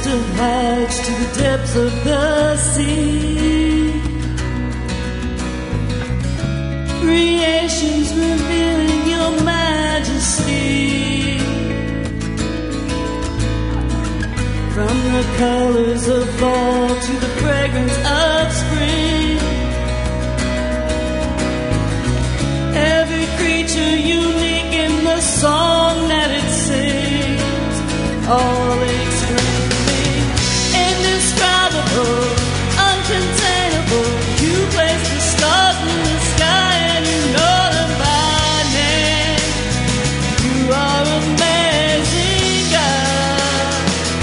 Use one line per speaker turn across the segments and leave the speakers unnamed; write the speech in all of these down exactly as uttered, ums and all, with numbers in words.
to hatch to the depths of the sea. Creation's revealing your majesty. From the colors of fall to the fragrance of spring, every creature unique in the song that it sings, all extremely indescribable, uncontainable. You place the stars in the sky and you know them by name. You are amazing, God.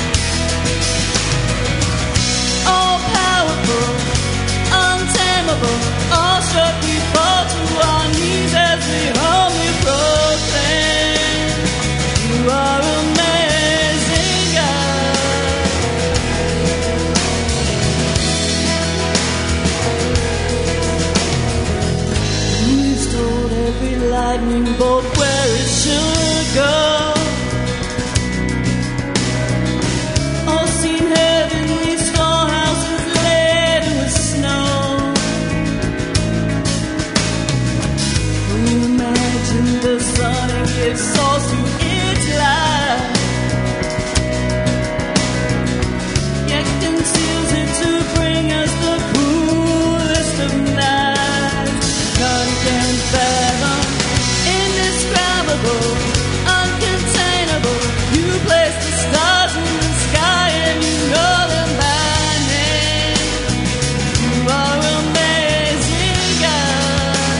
All powerful, untamable, awestruck we fall to our knees as we humbly proclaim. You are amazing, God. We've told every lightning bolt where it should go. All seen heavenly storehouses laden with snow. We imagine the sun and give source to its light, yet conceals it to bring us the coolest of nights. None can fathom, indescribable, uncontainable. You place the stars in the sky and you know them by name. You are amazing, God.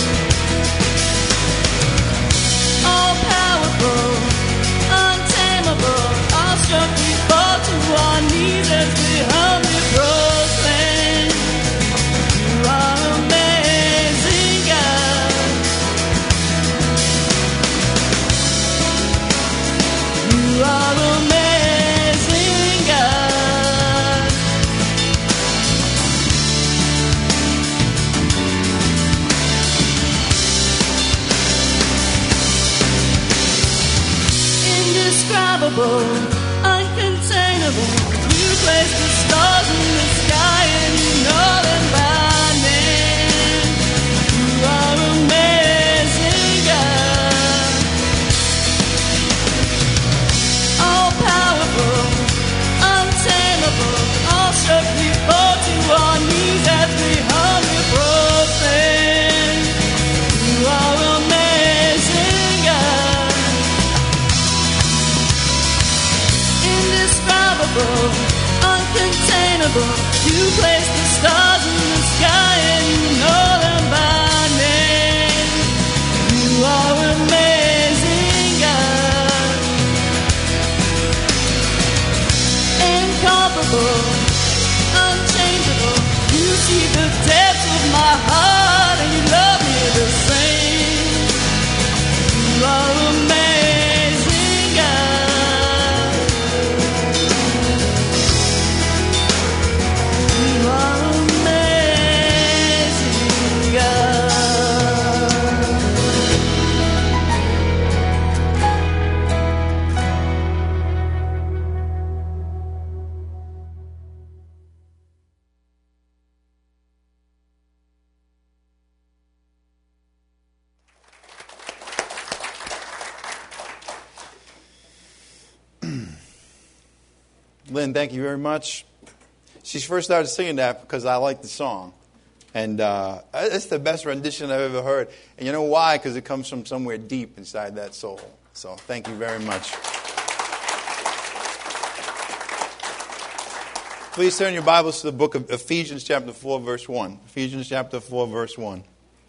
All powerful, untamable, awestruck we fall to our knees as we humbly proclaim. You are amazing, God. You are amazing, God. Indescribable, uncontainable. You place the stars in the sky and you know them by name. You are amazing, God. All powerful, untamable, awestruck we fall to our knees as we humbly proclaim. You are amazing, God. Indescribable, uncontainable. You place the stars in the sky and you know them by name. You are amazing, God. Incomparable, unchangeable. You see the depths of my heart and you love me the same. You are amazing, God. You are amazing, God.
Lynn, thank you very much. She first started singing that because I liked the song. And uh, it's the best rendition I've ever heard. And you know why? Because it comes from somewhere deep inside that soul. So thank you very much. Please turn your Bibles to the book of Ephesians chapter four, verse one. Ephesians chapter four, verse one.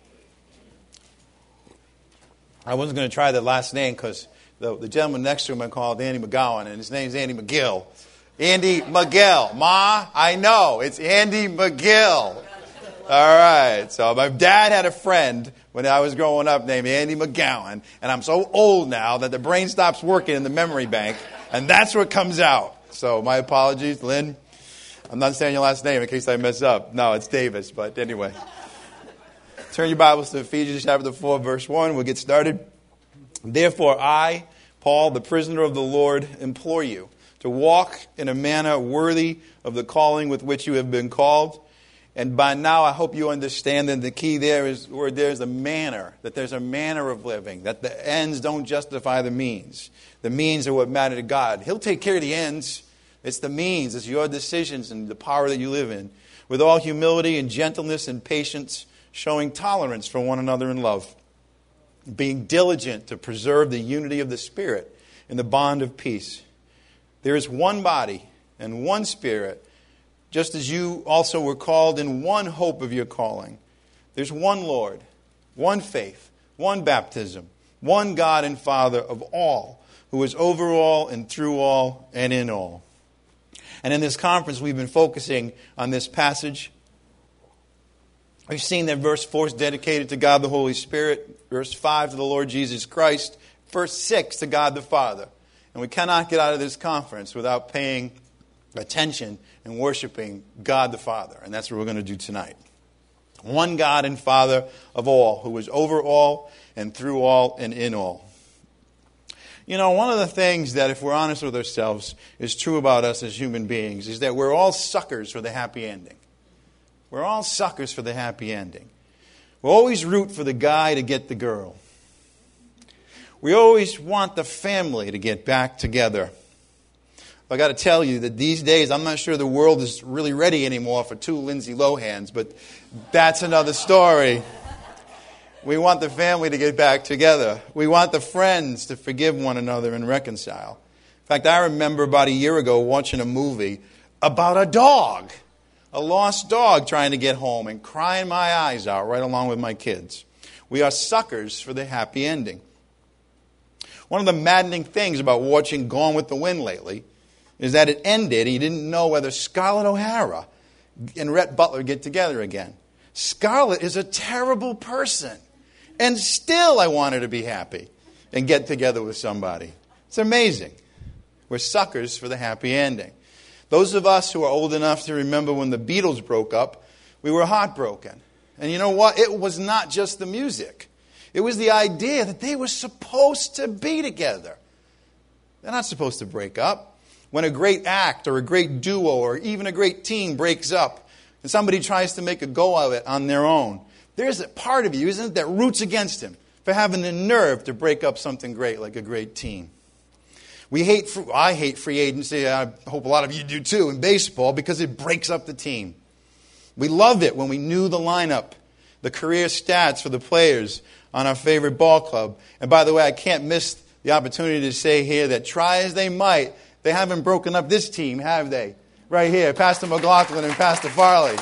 I wasn't going to try the last name because the, the gentleman next to him I called Andy McGowan, and his name's Andy McGill. Andy McGill. Ma, I know. It's Andy McGill. All right. So my dad had a friend when I was growing up named Andy McGowan, and I'm so old now that the brain stops working in the memory bank, and that's what comes out. So my apologies, Lynn. I'm not saying your last name in case I mess up. No, it's Davis, but anyway. Turn your Bibles to Ephesians chapter four, verse one. We'll get started. Therefore I, Paul, the prisoner of the Lord, implore you to walk in a manner worthy of the calling with which you have been called. And by now, I hope you understand that the key there is where there's a manner, that there's a manner of living, that the ends don't justify the means. The means are what matter to God. He'll take care of the ends. It's the means. It's your decisions and the power that you live in. With all humility and gentleness and patience, showing tolerance for one another in love. Being diligent to preserve the unity of the Spirit in the bond of peace. There is one body and one Spirit, just as you also were called in one hope of your calling. There's one Lord, one faith, one baptism, one God and Father of all, who is over all and through all and in all. And in this conference, we've been focusing on this passage. We've seen that verse four is dedicated to God the Holy Spirit, verse five to the Lord Jesus Christ, verse six to God the Father. And we cannot get out of this conference without paying attention and worshiping God the Father. And that's what we're going to do tonight. One God and Father of all, who is over all and through all and in all. You know, one of the things that, if we're honest with ourselves, is true about us as human beings is that we're all suckers for the happy ending. We're all suckers for the happy ending. We always root for the guy to get the girl. We always want the family to get back together. I got to tell you that these days, I'm not sure the world is really ready anymore for two Lindsay Lohans, but that's another story. We want the family to get back together. We want the friends to forgive one another and reconcile. In fact, I remember about a year ago watching a movie about a dog, a lost dog trying to get home, and crying my eyes out right along with my kids. We are suckers for the happy ending. One of the maddening things about watching Gone with the Wind lately is that it ended. He didn't know whether Scarlett O'Hara and Rhett Butler get together again. Scarlett is a terrible person. And still I want her to be happy and get together with somebody. It's amazing. We're suckers for the happy ending. Those of us who are old enough to remember when the Beatles broke up, we were heartbroken. And you know what? It was not just the music. It was the idea that they were supposed to be together. They're not supposed to break up. When a great act or a great duo or even a great team breaks up and somebody tries to make a go of it on their own, there's a part of you, isn't it, that roots against him for having the nerve to break up something great like a great team. We hate, I hate free agency. I hope a lot of you do too in baseball because it breaks up the team. We loved it when we knew the lineup, the career stats for the players on our favorite ball club. And by the way, I can't miss the opportunity to say here that try as they might, they haven't broken up this team, have they? Right here, Pastor McLaughlin and Pastor Farley.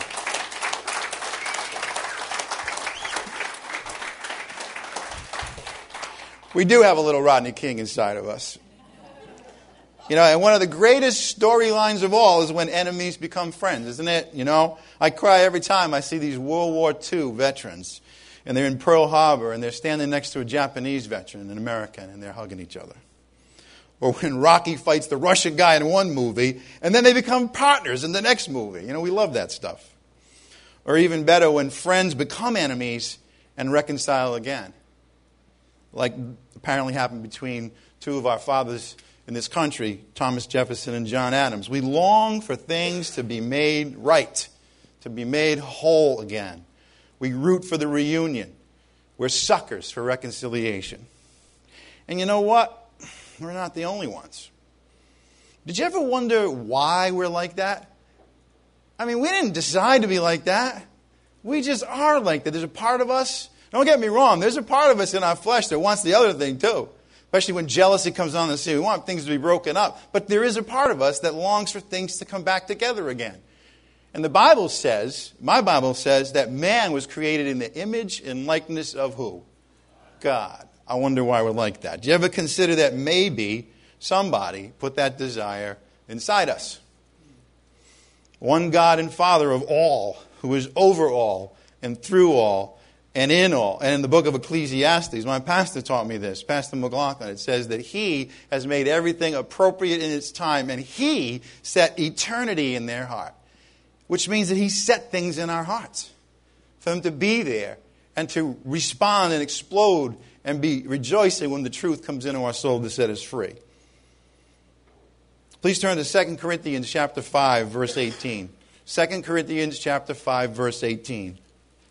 We do have a little Rodney King inside of us. You know, and one of the greatest storylines of all is when enemies become friends, isn't it? You know, I cry every time I see these World War Two veterans, and they're in Pearl Harbor, and they're standing next to a Japanese veteran, an American, and they're hugging each other. Or when Rocky fights the Russian guy in one movie, and then they become partners in the next movie. You know, we love that stuff. Or even better, when friends become enemies and reconcile again. Like apparently happened between two of our fathers in this country, Thomas Jefferson and John Adams. We long for things to be made right, to be made whole again. We root for the reunion. We're suckers for reconciliation. And you know what? We're not the only ones. Did you ever wonder why we're like that? I mean, we didn't decide to be like that. We just are like that. There's a part of us, don't get me wrong, there's a part of us in our flesh that wants the other thing too. Especially when jealousy comes on the scene. We want things to be broken up. But there is a part of us that longs for things to come back together again. And the Bible says, my Bible says, that man was created in the image and likeness of who? God. I wonder why we're like that. Do you ever consider that maybe somebody put that desire inside us? One God and Father of all, who is over all and through all and in all. And in the book of Ecclesiastes, my pastor taught me this, Pastor McLaughlin, it says that he has made everything appropriate in its time, and he set eternity in their heart, which means that he set things in our hearts for them to be there and to respond and explode and be rejoicing when the truth comes into our soul to set us free. Please turn to Second Corinthians chapter five, verse eighteen. Second Corinthians chapter five, verse eighteen.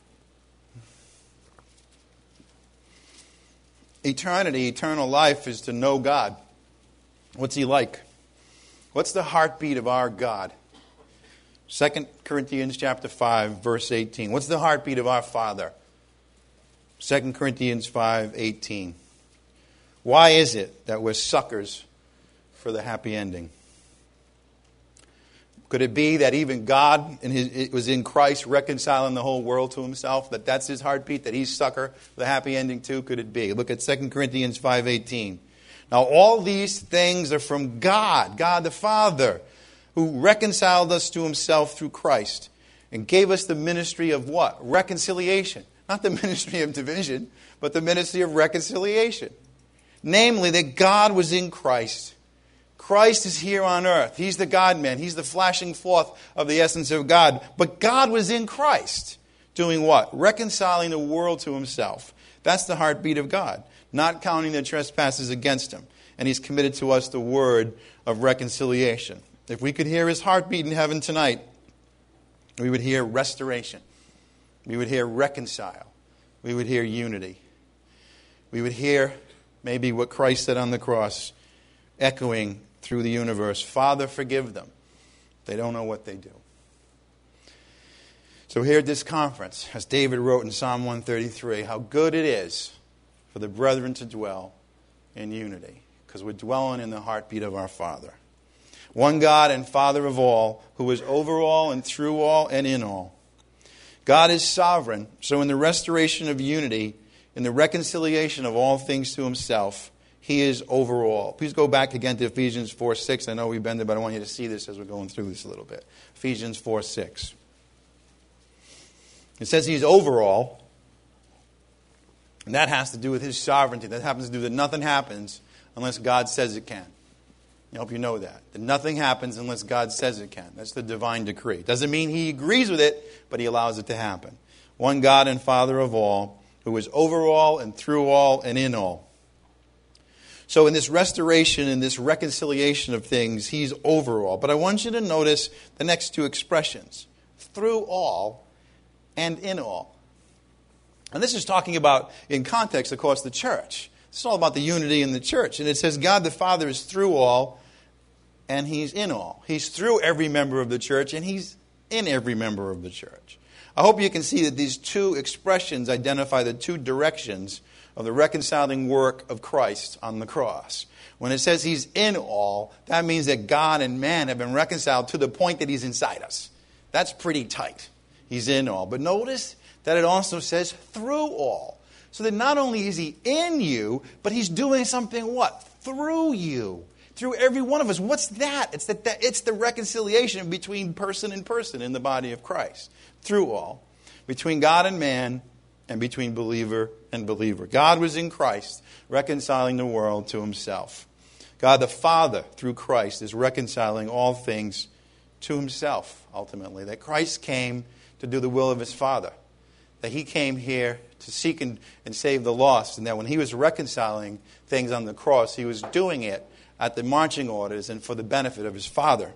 Eternity, eternal life is to know God. What's He like? What's the heartbeat of our God? Second Corinthians chapter five, verse eighteen. What's the heartbeat of our Father? Second Corinthians five, eighteen. Why is it that we're suckers for the happy ending? Could it be that even God in his, it was in Christ reconciling the whole world to Himself? That that's His heartbeat? That He's sucker for the happy ending too? Could it be? Look at Second Corinthians five eighteen. Now all these things are from God, God the Father, who reconciled us to Himself through Christ and gave us the ministry of what? Reconciliation. Not the ministry of division, but the ministry of reconciliation. Namely, that God was in Christ. Christ is here on earth. He's the God-man. He's the flashing forth of the essence of God. But God was in Christ. Doing what? Reconciling the world to Himself. That's the heartbeat of God. Not counting their trespasses against Him. And He's committed to us the word of reconciliation. If we could hear His heartbeat in heaven tonight, we would hear restoration. We would hear reconcile. We would hear unity. We would hear maybe what Christ said on the cross, echoing through the universe. Father, forgive them. They don't know what they do. So here at this conference, as David wrote in Psalm one thirty-three, how good it is for the brethren to dwell in unity. Because we're dwelling in the heartbeat of our Father. One God and Father of all, who is over all and through all and in all. God is sovereign, so in the restoration of unity, in the reconciliation of all things to Himself, He is over all. Please go back again to Ephesians four six. I know we've been there, but I want you to see this as we're going through this a little bit. Ephesians four six. It says He's over all, and that has to do with His sovereignty. That happens to do that nothing happens unless God says it can. I hope you know that. That nothing happens unless God says it can. That's the divine decree. Doesn't mean He agrees with it, but He allows it to happen. One God and Father of all, who is over all and through all and in all. So in this restoration and this reconciliation of things, He's over all. But I want you to notice the next two expressions. Through all and in all. And this is talking about, in context, of course, the church. It's all about the unity in the church. And it says God the Father is through all and He's in all. He's through every member of the church and He's in every member of the church. I hope you can see that these two expressions identify the two directions of the reconciling work of Christ on the cross. When it says He's in all, that means that God and man have been reconciled to the point that He's inside us. That's pretty tight. He's in all. But notice that it also says through all. So that not only is He in you, but He's doing something what? Through you. Through every one of us. What's that? It's that, that it's the reconciliation between person and person in the body of Christ. Through all. Between God and man, and between believer and believer. God was in Christ, reconciling the world to Himself. God the Father, through Christ, is reconciling all things to Himself, ultimately. That Christ came to do the will of His Father. That He came here to seek and, and save the lost. And that when He was reconciling things on the cross, He was doing it at the marching orders and for the benefit of His Father.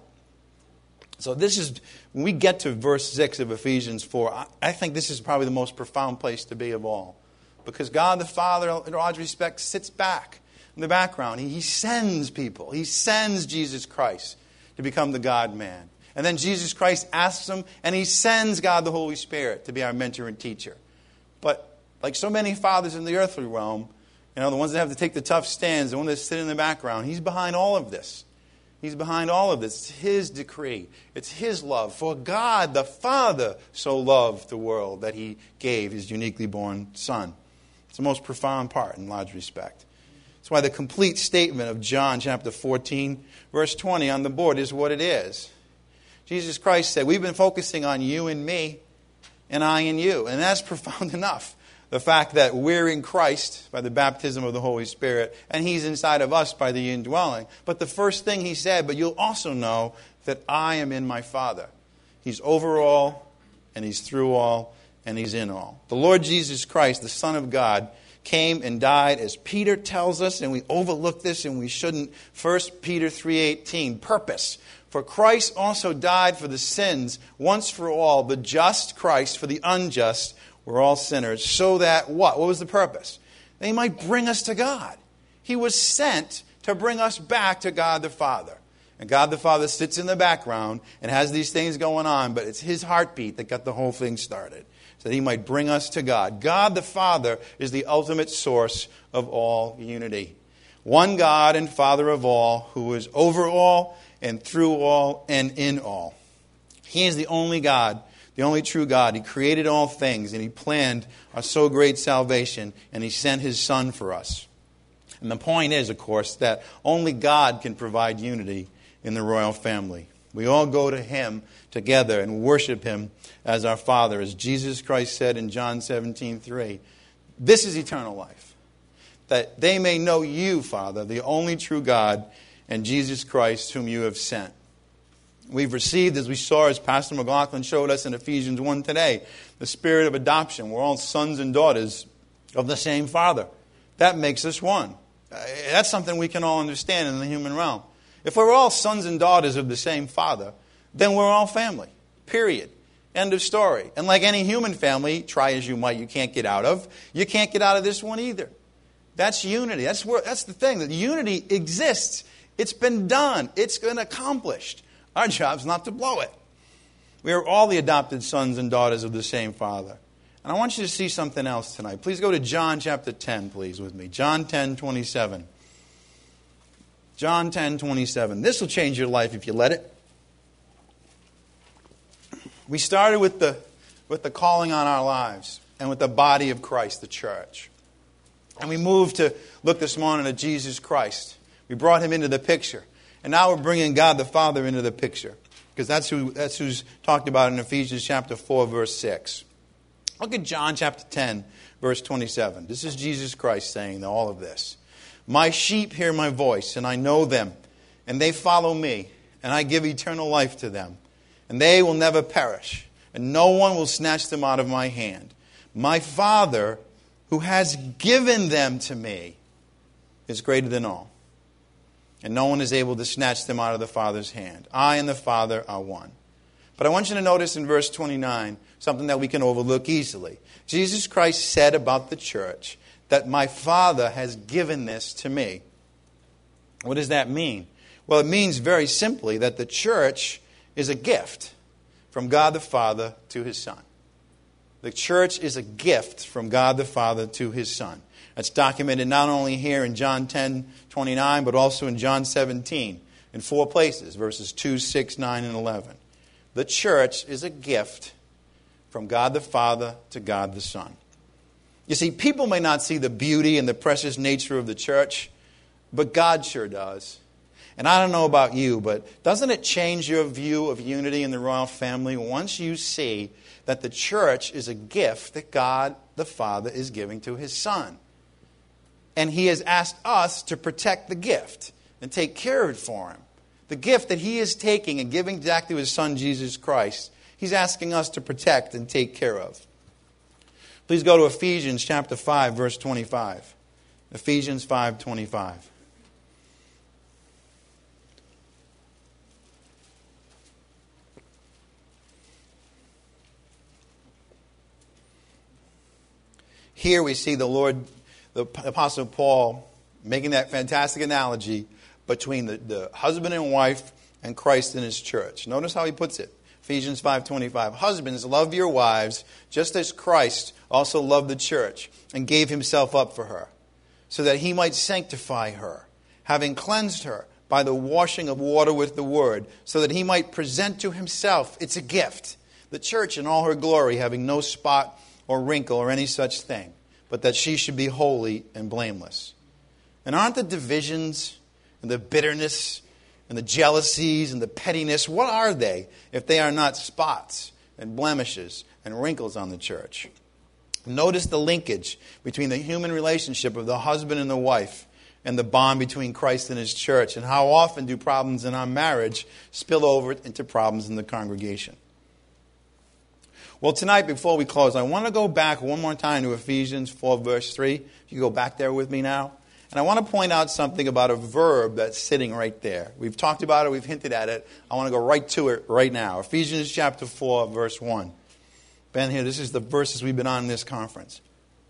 So this is, when we get to verse six of Ephesians four, I, I think this is probably the most profound place to be of all. Because God the Father, in all respect, sits back in the background. He, he sends people. He sends Jesus Christ to become the God-man. And then Jesus Christ asks Him, and He sends God the Holy Spirit to be our mentor and teacher. But like so many fathers in the earthly realm, you know, the ones that have to take the tough stands, the ones that sit in the background, He's behind all of this. He's behind all of this. It's His decree. It's His love. For God the Father so loved the world that He gave His uniquely born Son. It's the most profound part in large respect. That's why the complete statement of John chapter fourteen, verse twenty on the board is what it is. Jesus Christ said, we've been focusing on you and me, and I and you. And that's profound enough. The fact that we're in Christ by the baptism of the Holy Spirit, and He's inside of us by the indwelling. But the first thing He said, but you'll also know that I am in my Father. He's over all, and He's through all, and He's in all. The Lord Jesus Christ, the Son of God, came and died, as Peter tells us, and we overlook this and we shouldn't. First Peter three eighteen, purpose. For Christ also died for the sins once for all, the just Christ for the unjust. We're all sinners. So that what? What was the purpose? That he might bring us to God. He was sent to bring us back to God the Father. And God the Father sits in the background and has these things going on, but it's his heartbeat that got the whole thing started, so that he might bring us to God. God the Father is the ultimate source of all unity. One God and Father of all, who is over all and through all and in all. He is the only God, the only true God. He created all things, and he planned our so great salvation, and he sent his Son for us. And the point is, of course, that only God can provide unity in the royal family. We all go to him together and worship him as our Father. As Jesus Christ said in John seventeen three, this is eternal life, that they may know you, Father, the only true God, and Jesus Christ, whom you have sent. We've received, as we saw, as Pastor McLaughlin showed us in Ephesians one today, the spirit of adoption. We're all sons and daughters of the same Father. That makes us one. That's something we can all understand in the human realm. If we're all sons and daughters of the same Father, then we're all family. Period. End of story. And like any human family, try as you might, you can't get out of. You can't get out of this one either. That's unity. That's where. That's the thing. That unity exists. It's been done. It's been accomplished. Our job's not to blow it. We are all the adopted sons and daughters of the same Father. And I want you to see something else tonight. Please go to John chapter ten, please, with me. John ten twenty-seven. John ten twenty-seven. This will change your life if you let it. We started with the, with the calling on our lives and with the body of Christ, the church. And we moved to look this morning at Jesus Christ. We brought him into the picture. And now we're bringing God the Father into the picture, because that's who that's who's talked about in Ephesians chapter four, verse six. Look at John chapter ten, verse twenty-seven. This is Jesus Christ saying all of this. My sheep hear my voice, and I know them, and they follow me, and I give eternal life to them, and they will never perish, and no one will snatch them out of my hand. My Father, who has given them to me, is greater than all, and no one is able to snatch them out of the Father's hand. I and the Father are one. But I want you to notice in verse twenty-nine something that we can overlook easily. Jesus Christ said about the church that my Father has given this to me. What does that mean? Well, it means very simply that the church is a gift from God the Father to his Son. The church is a gift from God the Father to his Son. That's documented not only here in John ten twenty-nine, but also in John seventeen, in four places, verses two, six, nine, and eleven. The church is a gift from God the Father to God the Son. You see, people may not see the beauty and the precious nature of the church, but God sure does. And I don't know about you, but doesn't it change your view of unity in the royal family once you see that the church is a gift that God the Father is giving to his Son? And he has asked us to protect the gift and take care of it for him. The gift that he is taking and giving back to his Son, Jesus Christ, he's asking us to protect and take care of. Please go to Ephesians chapter five, verse twenty-five. Ephesians five twenty-five. Here we see the Lord, the Apostle Paul, making that fantastic analogy between the, the husband and wife and Christ and his church. Notice how he puts it. Ephesians five twenty-five. Husbands, love your wives, just as Christ also loved the church and gave himself up for her, so that he might sanctify her, having cleansed her by the washing of water with the word, so that he might present to himself, it's a gift, the church in all her glory, having no spot or wrinkle or any such thing, but that she should be holy and blameless. And aren't the divisions and the bitterness and the jealousies and the pettiness, what are they if they are not spots and blemishes and wrinkles on the church? Notice the linkage between the human relationship of the husband and the wife and the bond between Christ and his church, and how often do problems in our marriage spill over into problems in the congregation. Well, tonight, before we close, I want to go back one more time to Ephesians four, verse three. If you go back there with me now. And I want to point out something about a verb that's sitting right there. We've talked about it. We've hinted at it. I want to go right to it right now. Ephesians chapter four, verse one. Ben, here, this is the verses we've been on in this conference.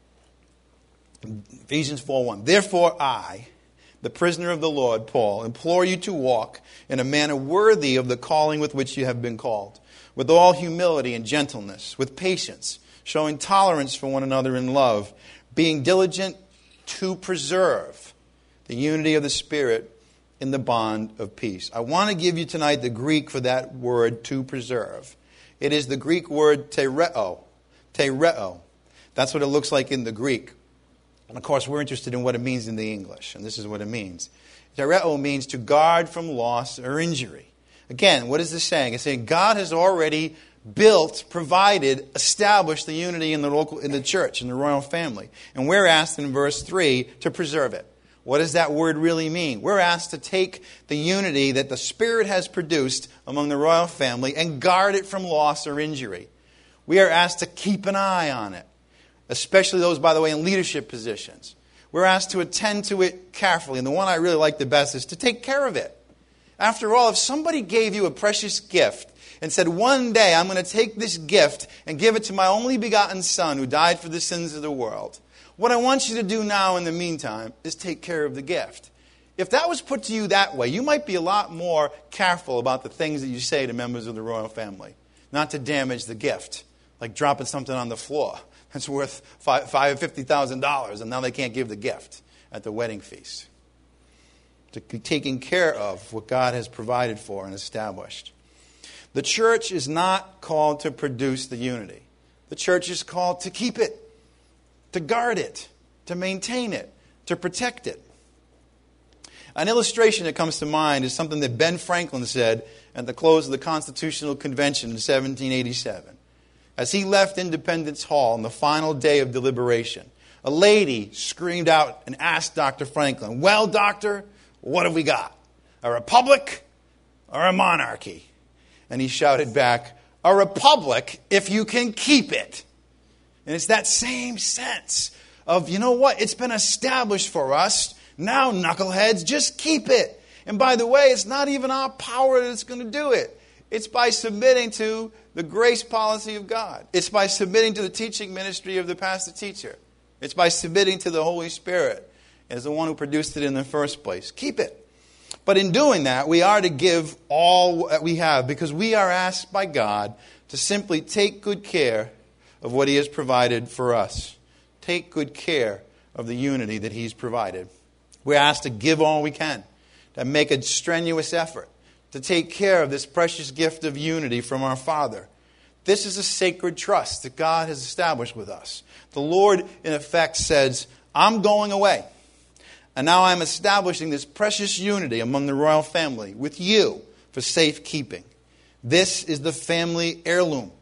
Ephesians four one. Therefore I, the prisoner of the Lord, Paul, implore you to walk in a manner worthy of the calling with which you have been called, with all humility and gentleness, with patience, showing tolerance for one another in love, being diligent to preserve the unity of the Spirit in the bond of peace. I want to give you tonight the Greek for that word, to preserve. It is the Greek word tereo. Tereo. That's what it looks like in the Greek. And of course, we're interested in what it means in the English. And this is what it means. Tereo means to guard from loss or injury. Again, what is this saying? It's saying God has already built, provided, established the unity in the local, in the church, in the royal family. And we're asked in verse three to preserve it. What does that word really mean? We're asked to take the unity that the Spirit has produced among the royal family and guard it from loss or injury. We are asked to keep an eye on it, especially those, by the way, in leadership positions. We're asked to attend to it carefully. And the one I really like the best is to take care of it. After all, if somebody gave you a precious gift and said, one day I'm going to take this gift and give it to my only begotten Son who died for the sins of the world, what I want you to do now in the meantime is take care of the gift. If that was put to you that way, you might be a lot more careful about the things that you say to members of the royal family, not to damage the gift, like dropping something on the floor that's worth five hundred fifty thousand dollars, and now they can't give the gift at the wedding feast. To be taking care of what God has provided for and established. The church is not called to produce the unity. The church is called to keep it, to guard it, to maintain it, to protect it. An illustration that comes to mind is something that Ben Franklin said at the close of the Constitutional Convention in seventeen eighty-seven. As he left Independence Hall on the final day of deliberation, a lady screamed out and asked Doctor Franklin, "Well, doctor, what have we got? A republic or a monarchy?" And he shouted back, "A republic if you can keep it." And it's that same sense of, you know what? It's been established for us. Now, knuckleheads, just keep it. And by the way, it's not even our power that's going to do it. It's by submitting to the grace policy of God. It's by submitting to the teaching ministry of the pastor-teacher. It's by submitting to the Holy Spirit as the one who produced it in the first place. Keep it. But in doing that, we are to give all that we have because we are asked by God to simply take good care of what He has provided for us. Take good care of the unity that He's provided. We're asked to give all we can, to make a strenuous effort, to take care of this precious gift of unity from our Father. This is a sacred trust that God has established with us. The Lord, in effect, says, I'm going away. And now I'm establishing this precious unity among the royal family with you for safekeeping. This is the family heirloom.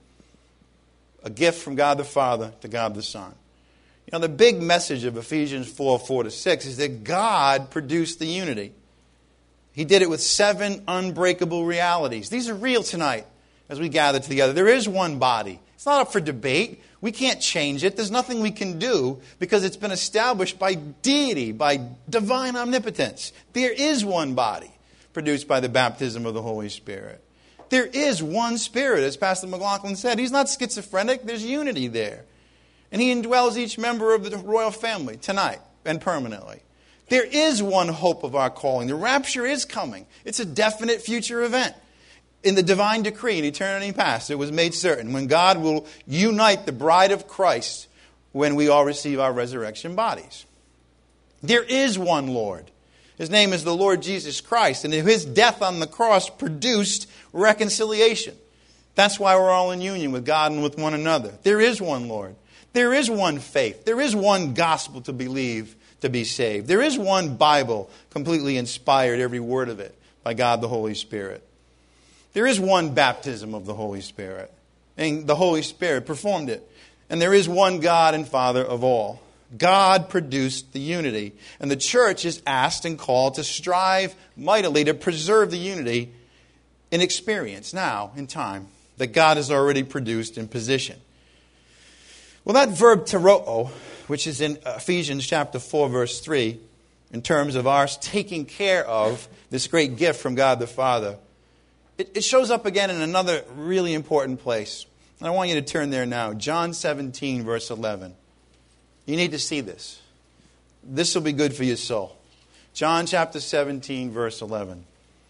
A gift from God the Father to God the Son. You know, the big message of Ephesians four, four to six is that God produced the unity. He did it with seven unbreakable realities. These are real tonight as we gather together. There is one body. It's not up for debate. We can't change it. There's nothing we can do because it's been established by deity, by divine omnipotence. There is one body produced by the baptism of the Holy Spirit. There is one Spirit, as Pastor McLaughlin said. He's not schizophrenic. There's unity there. And He indwells each member of the royal family tonight and permanently. There is one hope of our calling. The rapture is coming. It's a definite future event. In the divine decree in eternity past, it was made certain when God will unite the bride of Christ when we all receive our resurrection bodies. There is one Lord. His name is the Lord Jesus Christ, and His death on the cross produced reconciliation. That's why we're all in union with God and with one another. There is one Lord. There is one faith. There is one gospel to believe to be saved. There is one Bible, completely inspired, every word of it, by God the Holy Spirit. There is one baptism of the Holy Spirit, and the Holy Spirit performed it. And there is one God and Father of all. God produced the unity, and the church is asked and called to strive mightily to preserve the unity in experience now, in time, that God has already produced in position. Well, that verb teroo, which is in Ephesians chapter four, verse three, in terms of our taking care of this great gift from God the Father, it, it shows up again in another really important place. And I want you to turn there now. John seventeen, verse eleven. You need to see this. This will be good for your soul. John chapter seventeen, verse eleven.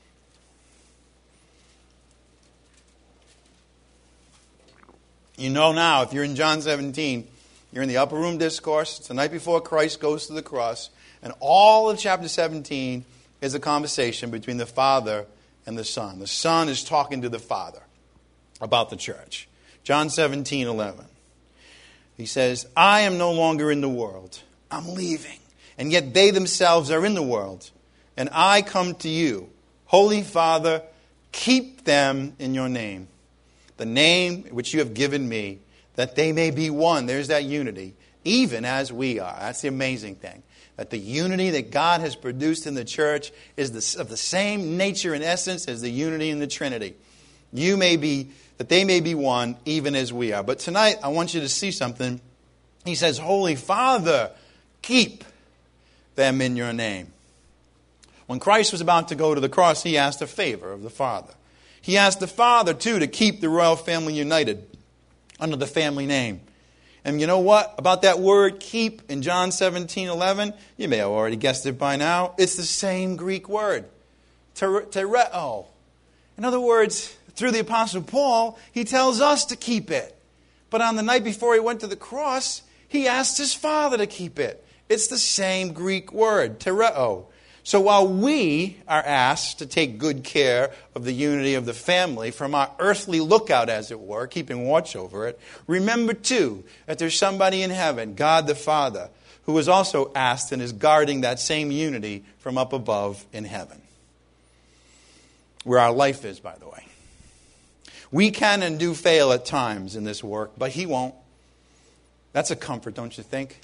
You know now, if you're in John seventeen, you're in the upper room discourse. It's the night before Christ goes to the cross. And all of chapter seventeen is a conversation between the Father and the Son. The Son is talking to the Father about the church. John seventeen, eleven. He says, I am no longer in the world. I'm leaving. And yet they themselves are in the world. And I come to you. Holy Father, keep them in your name. The name which you have given me, that they may be one. There's that unity, even as we are. That's the amazing thing. That the unity that God has produced in the church is the, of the same nature and essence as the unity in the Trinity. You may be, that they may be one, even as we are. But tonight, I want you to see something. He says, Holy Father, keep them in your name. When Christ was about to go to the cross, he asked a favor of the Father. He asked the Father, too, to keep the royal family united under the family name. And you know what? About that word keep in John seventeen, eleven, you may have already guessed it by now. It's the same Greek word, tereo. In other words, through the Apostle Paul, he tells us to keep it. But on the night before he went to the cross, he asked his Father to keep it. It's the same Greek word, tereo. So while we are asked to take good care of the unity of the family from our earthly lookout, as it were, keeping watch over it, remember too that there's somebody in heaven, God the Father, who is also asked and is guarding that same unity from up above in heaven. Where our life is, by the way. We can and do fail at times in this work, but He won't. That's a comfort, don't you think?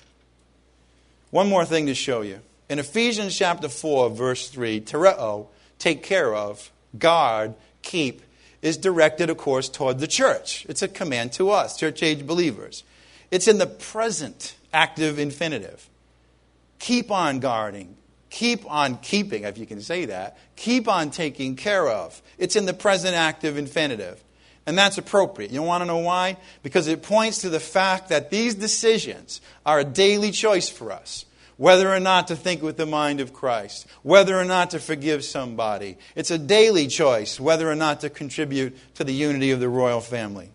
One more thing to show you. In Ephesians chapter four, verse three, tereo, take care of, guard, keep, is directed, of course, toward the church. It's a command to us, church-age believers. It's in the present active infinitive. Keep on guarding. Keep on keeping, if you can say that. Keep on taking care of. It's in the present active infinitive. And that's appropriate. You want to know why? Because it points to the fact that these decisions are a daily choice for us. Whether or not to think with the mind of Christ. Whether or not to forgive somebody. It's a daily choice whether or not to contribute to the unity of the royal family.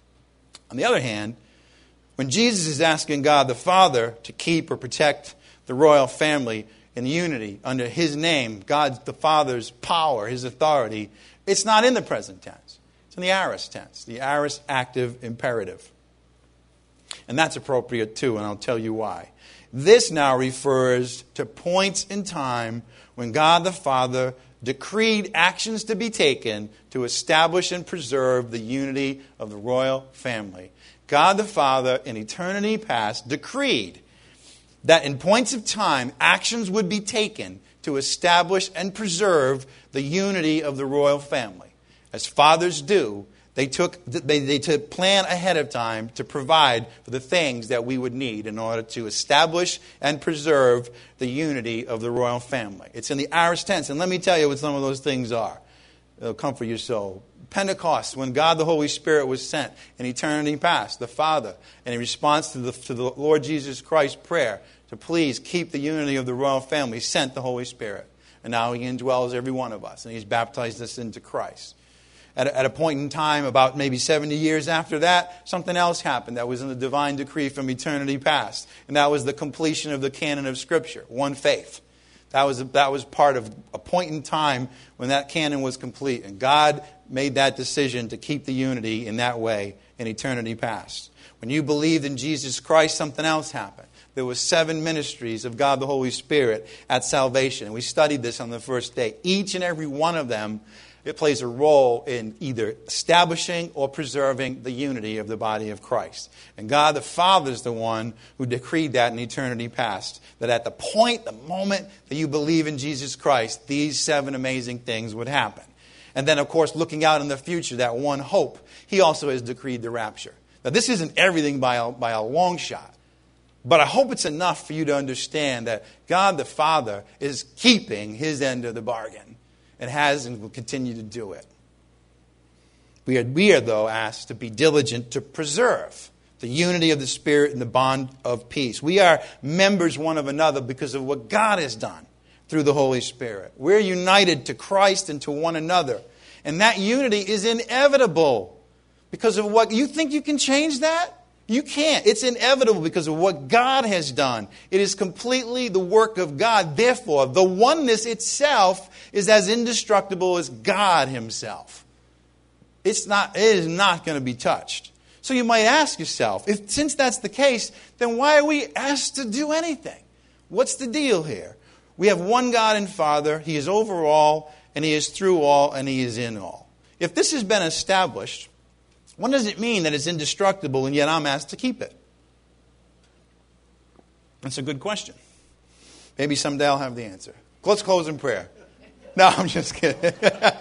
On the other hand, when Jesus is asking God the Father to keep or protect the royal family in unity under His name, God the Father's power, His authority, it's not in the present tense. It's in the aorist tense, the aorist active imperative. And that's appropriate too, and I'll tell you why. This now refers to points in time when God the Father decreed actions to be taken to establish and preserve the unity of the royal family. God the Father, in eternity past, decreed that in points of time, actions would be taken to establish and preserve the unity of the royal family. As fathers do, They took they, they took plan ahead of time to provide for the things that we would need in order to establish and preserve the unity of the royal family. It's in the aorist tense. And let me tell you what some of those things are. It'll comfort your soul. Pentecost, when God the Holy Spirit was sent in eternity past, the Father, and in response to the, to the Lord Jesus Christ's prayer to please keep the unity of the royal family, sent the Holy Spirit. And now He indwells every one of us, and He's baptized us into Christ. At a, at a point in time, about maybe seventy years after that, something else happened that was in the divine decree from eternity past. And that was the completion of the canon of Scripture, one faith. That was, that was part of a point in time when that canon was complete. And God made that decision to keep the unity in that way in eternity past. When you believed in Jesus Christ, something else happened. There were seven ministries of God the Holy Spirit at salvation. And we studied this on the first day. Each and every one of them, it plays a role in either establishing or preserving the unity of the body of Christ. And God the Father is the one who decreed that in eternity past. That at the point, the moment that you believe in Jesus Christ, these seven amazing things would happen. And then, of course, looking out in the future, that one hope, he also has decreed the rapture. Now, this isn't everything by a, by a long shot. But I hope it's enough for you to understand that God the Father is keeping his end of the bargain and has and will continue to do it. We are, we are, though, asked to be diligent to preserve the unity of the Spirit and the bond of peace. We are members one of another because of what God has done through the Holy Spirit. We're united to Christ and to one another. And that unity is inevitable because of what you think you can change that? You can't. It's inevitable because of what God has done. It is completely the work of God. Therefore, the oneness itself is as indestructible as God himself. It's not, it is not going to be touched. So you might ask yourself, if since that's the case, then why are we asked to do anything? What's the deal here? We have one God and Father. He is over all, and he is through all, and he is in all. If this has been established, what does it mean that it's indestructible and yet I'm asked to keep it? That's a good question. Maybe someday I'll have the answer. Let's close in prayer. No, I'm just kidding.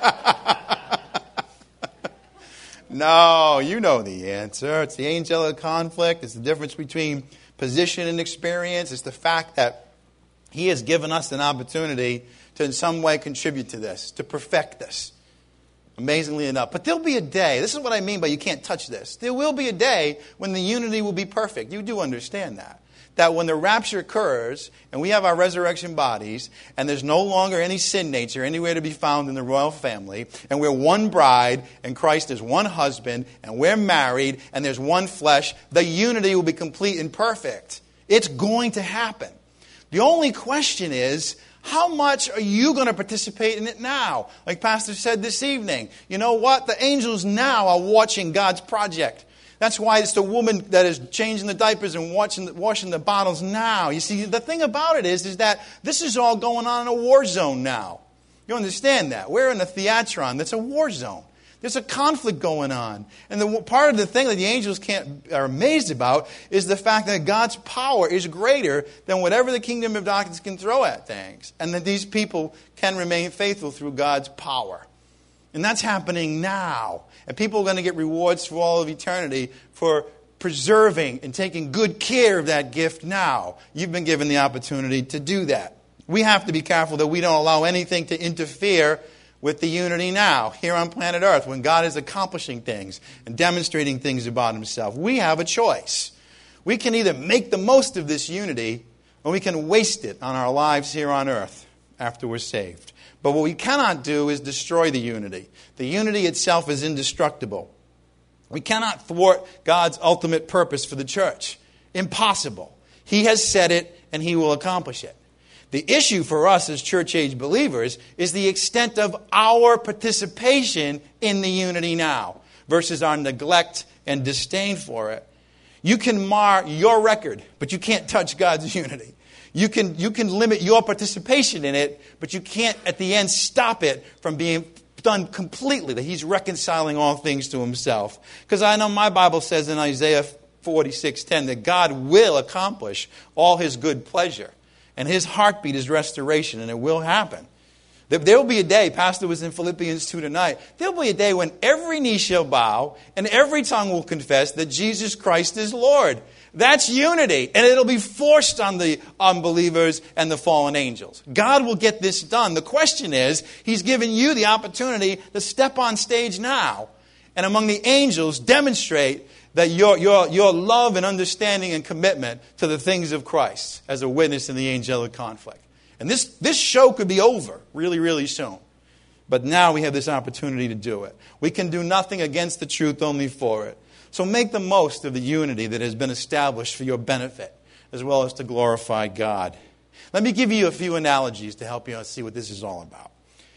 No, you know the answer. It's the angelic conflict. It's the difference between position and experience. It's the fact that he has given us an opportunity to in some way contribute to this, to perfect this. Amazingly enough. But there'll be a day, this is what I mean by you can't touch this. There will be a day when the unity will be perfect. You do understand that. That when the rapture occurs, and we have our resurrection bodies, and there's no longer any sin nature anywhere to be found in the royal family, and we're one bride, and Christ is one husband, and we're married, and there's one flesh, the unity will be complete and perfect. It's going to happen. The only question is, how much are you going to participate in it now? Like Pastor said this evening, you know what? The angels now are watching God's project. That's why it's the woman that is changing the diapers and washing, washing the bottles now. You see, the thing about it is, is that this is all going on in a war zone now. You understand that? We're in a theatron that's a war zone. There's a conflict going on. And the part of the thing that the angels can't are amazed about is the fact that God's power is greater than whatever the kingdom of darkness can throw at things. And that these people can remain faithful through God's power. And that's happening now. And people are going to get rewards for all of eternity for preserving and taking good care of that gift now. You've been given the opportunity to do that. We have to be careful that we don't allow anything to interfere with the unity now, here on planet Earth, when God is accomplishing things and demonstrating things about himself. We have a choice. We can either make the most of this unity, or we can waste it on our lives here on earth after we're saved. But what we cannot do is destroy the unity. The unity itself is indestructible. We cannot thwart God's ultimate purpose for the church. Impossible. He has said it, and he will accomplish it. The issue for us as church-age believers is the extent of our participation in the unity now versus our neglect and disdain for it. You can mar your record, but you can't touch God's unity. You can, you can limit your participation in it, but you can't at the end stop it from being done completely, that he's reconciling all things to himself. Because I know my Bible says in Isaiah forty-six ten that God will accomplish all his good pleasure. And his heartbeat is restoration, and it will happen. There will be a day, Pastor was in Philippians two tonight, there will be a day when every knee shall bow and every tongue will confess that Jesus Christ is Lord. That's unity, and it'll be forced on the unbelievers and the fallen angels. God will get this done. The question is, he's given you the opportunity to step on stage now and among the angels demonstrate that your, your, your love and understanding and commitment to the things of Christ as a witness in the angelic conflict. And this, this show could be over really, really soon. But now we have this opportunity to do it. We can do nothing against the truth, only for it. So make the most of the unity that has been established for your benefit, as well as to glorify God. Let me give you a few analogies to help you see what this is all about.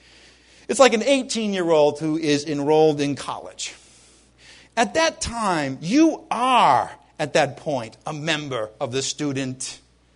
It's like an eighteen-year-old who is enrolled in college. At that time, you are, at that point, a member of the student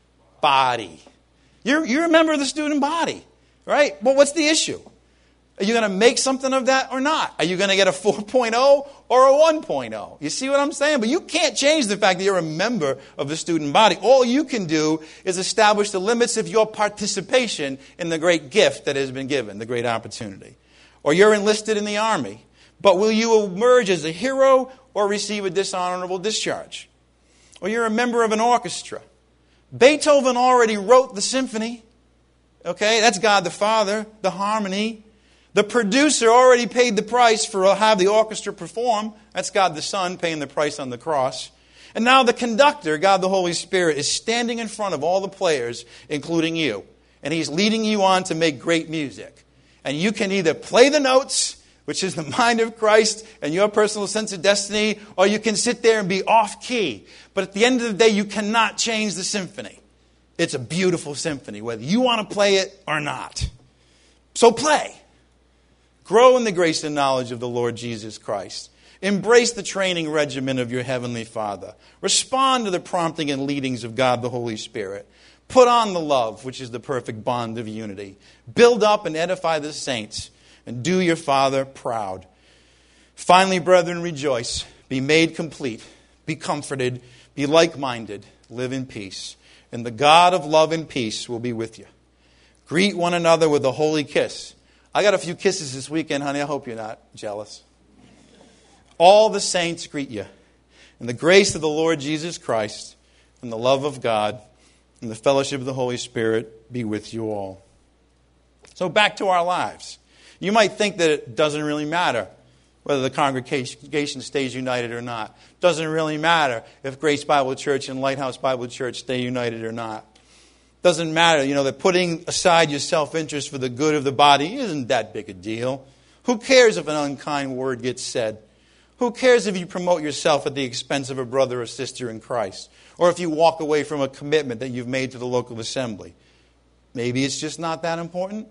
body. You're, you're a member of the student body, right? Well, what's the issue? Are you going to make something of that or not? Are you going to get a four point oh or a one point oh? You see what I'm saying? But you can't change the fact that you're a member of the student body. All you can do is establish the limits of your participation in the great gift that has been given, the great opportunity. or you're enlisted in the army. But will you emerge as a hero or receive a dishonorable discharge? Or you're a member of an orchestra. Beethoven already wrote the symphony. Okay, that's God the Father, the harmony. The producer already paid the price for have the orchestra perform. That's God the Son paying the price on the cross. And now the conductor, God the Holy Spirit, is standing in front of all the players, including you. And He's leading you on to make great music. And you can either play the notes, which is the mind of Christ and your personal sense of destiny, or you can sit there and be off-key. But at the end of the day, you cannot change the symphony. It's a beautiful symphony, whether you want to play it or not. So play. Grow in the grace and knowledge of the Lord Jesus Christ. Embrace the training regimen of your Heavenly Father. Respond to the prompting and leadings of God the Holy Spirit. Put on the love, which is the perfect bond of unity. Build up and edify the saints, and do your Father proud. Finally, brethren, rejoice. Be made complete. Be comforted. Be like-minded. Live in peace. And the God of love and peace will be with you. Greet one another with a holy kiss. I got a few kisses this weekend, honey. I hope you're not jealous. All the saints greet you. And the grace of the Lord Jesus Christ and the love of God and the fellowship of the Holy Spirit be with you all. So back to our lives. You might think that it doesn't really matter whether the congregation stays united or not. Doesn't really matter if Grace Bible Church and Lighthouse Bible Church stay united or not. Doesn't matter, you know, that putting aside your self-interest for the good of the body isn't that big a deal. Who cares if an unkind word gets said? Who cares if you promote yourself at the expense of a brother or sister in Christ? Or if you walk away from a commitment that you've made to the local assembly? Maybe it's just not that important.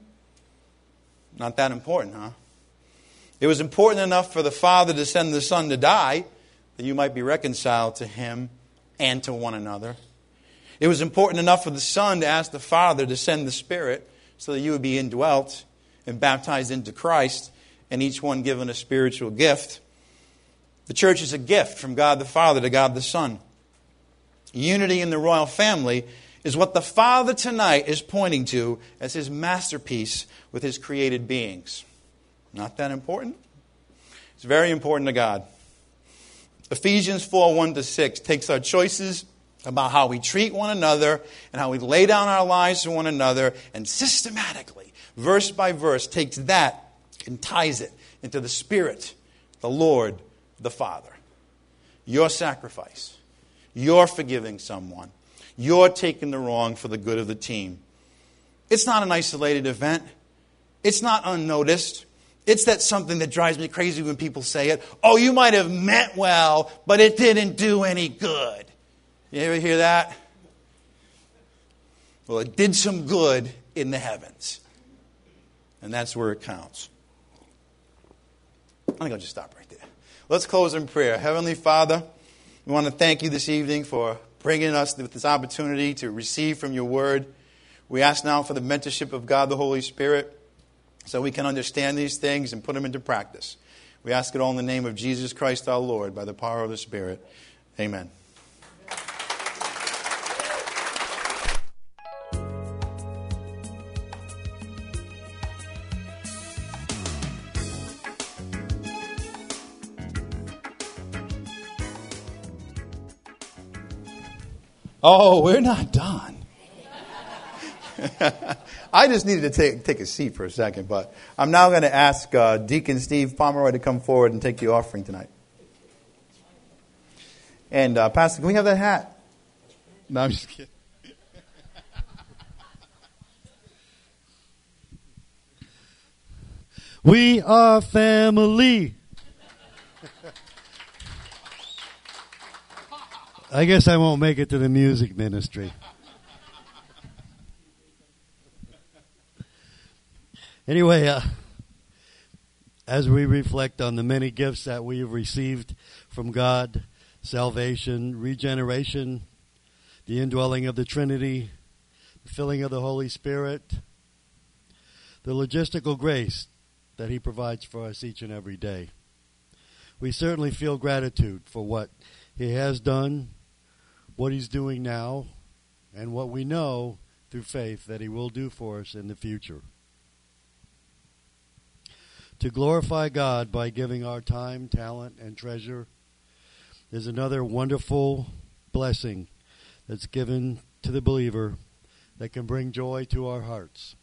Not that important, huh? It was important enough for the Father to send the Son to die that you might be reconciled to Him and to one another. It was important enough for the Son to ask the Father to send the Spirit so that you would be indwelt and baptized into Christ, and each one given a spiritual gift. The church is a gift from God the Father to God the Son. Unity in the royal family is what the Father tonight is pointing to as His masterpiece with His created beings. Not that important? It's very important to God. Ephesians four, one to six takes our choices about how we treat one another and how we lay down our lives to one another, and systematically, verse by verse, takes that and ties it into the Spirit, the Lord, the Father. Your sacrifice. You're forgiving someone. You're taking the wrong for the good of the team. It's not an isolated event. It's not unnoticed. It's that something that drives me crazy when people say it. Oh, you might have meant well, but it didn't do any good. You ever hear that? Well, it did some good in the heavens. And that's where it counts. I think I'll just stop right there. Let's close in prayer. Heavenly Father, we want to thank you this evening for bringing us with this opportunity to receive from your word. We ask now for the mentorship of God the Holy Spirit so we can understand these things and put them into practice. We ask it all in the name of Jesus Christ our Lord by the power of the Spirit. Amen. Oh, we're not done. I just needed to take take a seat for a second, but I'm now going to ask uh, Deacon Steve Pomeroy to come forward and take the offering tonight. And uh, Pastor, can we have that hat? No, I'm just kidding.
We are family. I guess I won't make it to the music ministry. Anyway, uh, as we reflect on the many gifts that we have received from God, salvation, regeneration, the indwelling of the Trinity, the filling of the Holy Spirit, the logistical grace that He provides for us each and every day, we certainly feel gratitude for what He has done, what He's doing now, and what we know through faith that He will do for us in the future. To glorify God by giving our time, talent, and treasure is another wonderful blessing that's given to the believer that can bring joy to our hearts.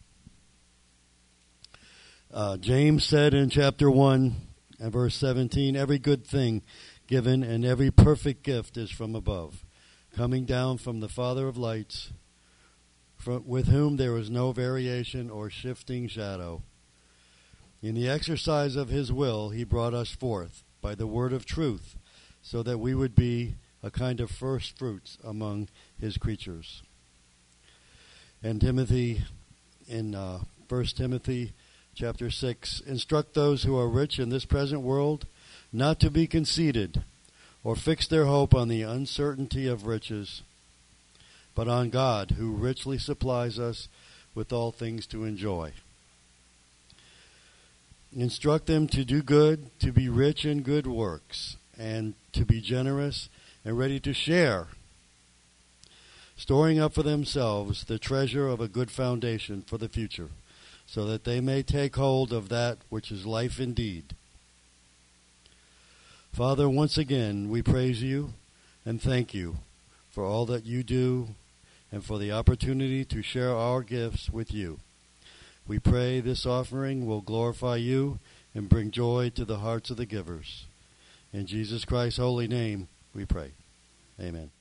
Uh, James said in chapter one and verse seventeen, every good thing given and every perfect gift is from above, coming down from the Father of lights, from, with whom there is no variation or shifting shadow. In the exercise of his will, he brought us forth by the word of truth, so that we would be a kind of first fruits among his creatures. And Timothy, in uh, First Timothy chapter six, instruct those who are rich in this present world not to be conceited or fix their hope on the uncertainty of riches, but on God, who richly supplies us with all things to enjoy. Instruct them to do good, to be rich in good works, and to be generous and ready to share, storing up for themselves the treasure of a good foundation for the future, so that they may take hold of that which is life indeed. Father, once again, we praise you and thank you for all that you do and for the opportunity to share our gifts with you. We pray this offering will glorify you and bring joy to the hearts of the givers. In Jesus Christ's holy name we pray. Amen.